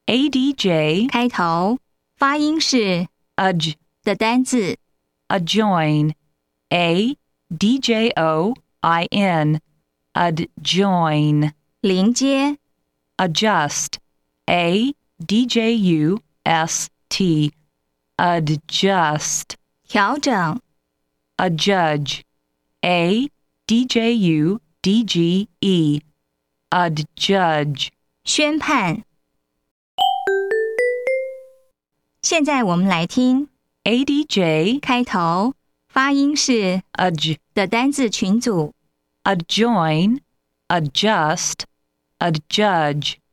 adj 开头，发音是 adj 的单字 adjoin adjoin adjoin 连接 adjust adjust adjust 调整 adjudge adjudge adjudge 宣判。现在我们来听 adj 开头，发音是 adj 的单字群组 adjoin adjust adjudge